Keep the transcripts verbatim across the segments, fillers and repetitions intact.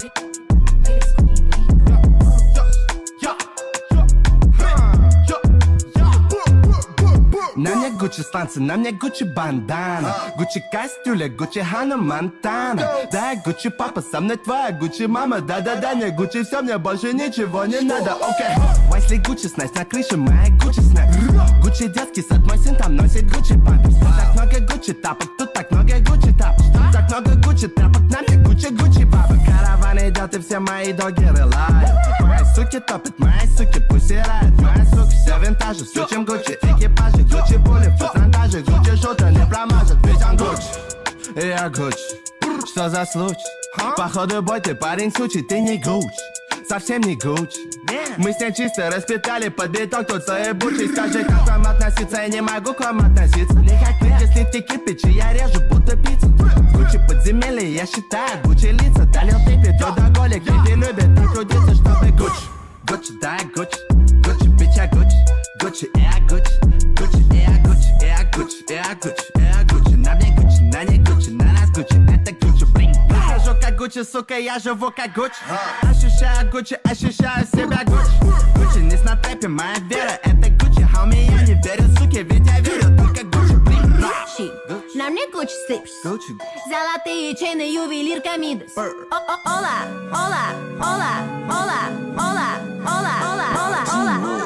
На мне Гуччи сланцы, на мне Гуччи бандана, Гуччи кастюля, Гуччи Ханна Монтана. Да, Гуччи папа, со мной твоя Гуччи мама. Да-да-да, не Гуччи, все, мне больше ничего не надо. Окей, Вайсли Гуччи, снасть на крыше, моя Гуччи снэк. Гуччи детский сад, мой сын там носит Гуччи памперс. Так много Гуччи тапок, тут так много Гуччи тапок. Так много Гуччи тряпок, на мне Гуччи, Гуччи бабок. Караван идет и все мои догеры лают. Мои суки топят, мои суки пусирают. Моя сука все винтажи, все чем Гуччи, экипажи, Гуччи пули, фотонтажи, Гуччи шутер не промажет, ведь он Гуччи. И я Гуччи, что за случай? Походу бой, ты парень сучий, ты не Гуччи, совсем не Гуччи. Мы с ней чисто распитали под биток, тут свои бучи. Скажи, как к вам относиться, я не могу к вам относиться. Если ты кирпичи, я режу, будто пиццу. Гуччи подземелье, я считаю, Гуччи лица. Долил трипи, трудоголик, люди любят так трудиться, чтобы Гуччи. Гуччи, да, Гуччи, Гуччи, bitch, я Гуччи, Гуччи, и я Гуччи, Гуччи, и я Гуччи, и я Гуччи, и я Гуччи, и я Гуччи. На мне Гуччи, на ней Гуччи, на нас Гуччи, это Гуччи, блин. Я хожу как Гуччи, сука, я живу как Гуччи. Ощущаю Гуччи, ощущаю себя Гуччи. Гуччи не на трэпе, моя вера, это Гуччи. Хауми, я не верю, суки, ведь я верю только Гуччи, блин. На мне Гуччи слипс, золотые чейны, ювелирка Мидас. Ола, ола, ола, ола, ола, ола, ола, ола, ола.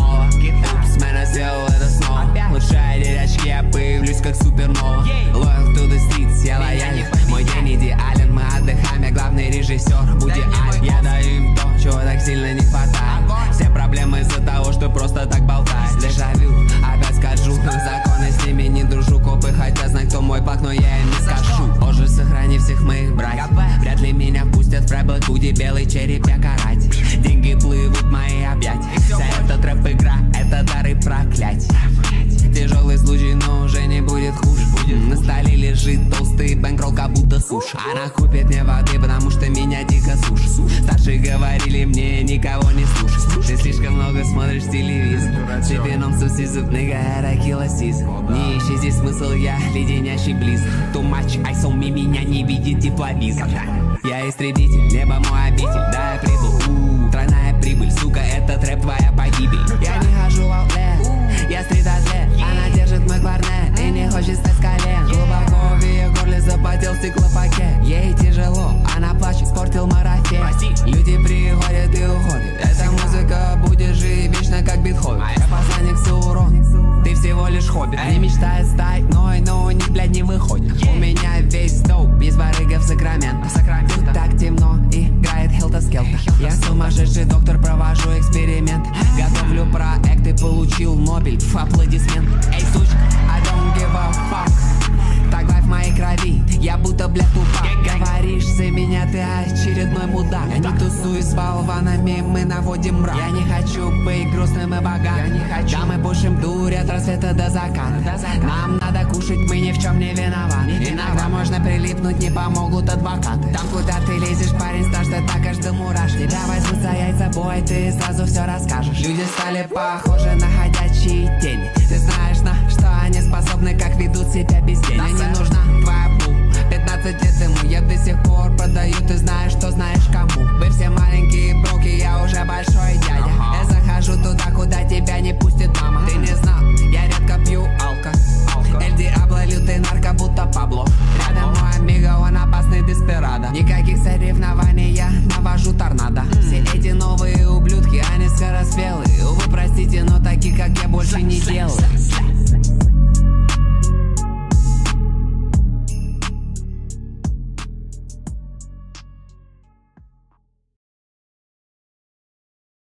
С меня сделал это снова. Лучшая дерячки, я появлюсь как супернова. Loyal to the streets, я лоялен. Мой день идеален, мы отдыхаем, я главный режиссер Вуди Аллен. Я даю им то, чего так сильно не хватает. Все проблемы из-за того, что просто так болтаешь. Дежавю, опять скажу, законы с ними не дружу. Копы хотят знать, кто мой пак, но я им не скажу. Боже, сохрани всех моих братьев. Вряд ли меня пустят в рэп, худи, белый череп, я каратель. Деньги плывут в мои объятия. Вся эта трэп-игра, это дары проклятия. Тяжелый случай, но уже не будет хуже. На столе лежит толстый бэнкролл, как будто суша. Она купит мне воды, потому что меня дико сушит. Старшие говорили мне, никого не слушай. Ты слишком много смотришь телевизор. Ты вином суси зуб, нига, это кило сизон. Не ищи здесь смысл, я леденящий близок. Too much ice on me, меня не видит тепловизор. Я истребитель, небо мой обитель, да я прибыл. Тройная прибыль, сука, это трэп, твоя погибель. Я не хожу в аутлет, я стрит-атлет. Она держит мой кларнет и не хочет стать с колен. Глубоко в ее горле запотел стеклопакет. Ей тяжело, она плачет, спортил марафет. Люди приходят и уходят. Эта музыка будет жить вечно, как Бетховен. Я посланник Саурон, ты всего лишь хобби. Они мечтают стать мной, но у них, блядь, не выходит. У меня весь доуп, есть барыга в Сакраменто. Тут так темно, играет Хелта-Скелта. Я сумасшедший доктор, провожу эксперимент. Готовлю проект и получил Нобель. Аплодисмент. Эй, сучка, I don't give a fuck. Так лайф в моей крови, я будто, блядь, тупак. Говоришь за меня, ты очередной мудак. Я не тусуюсь с болванами, мы наводим мрак. Я не хочу быть грустным и богатым. Да, мы пушим дурь от рассвета до заката. Нам надо кушать, мы ни в чем не виноваты. Иногда можно прилипнуть, не помогут адвокаты. Там, куда ты лезешь, парень, стаж, ты так аж до мураш. Тебя возьмут за яйца бой, ты сразу все расскажешь. Люди стали похожи на ходячие тени. Ты знаешь, на что они способны, как ведут себя без денег. Мне не нужна твоя бу. пятнадцать лет ему я до сих пор продаю. Ты знаешь, что знаешь кому. Вы все маленькие броки, я уже большой дядя. Я захожу туда, куда тебя не пустит мама. Ты не знал, я редко пью алко. Эль Диабло, лютый нарко, будто Пабло. Рядом мой амиго, он опасный деспирадо. Никаких соревнований, я навожу торнадо. Все эти новые ублюдки, они скороспелые. Увы, простите, но такие, как я, больше не делаю.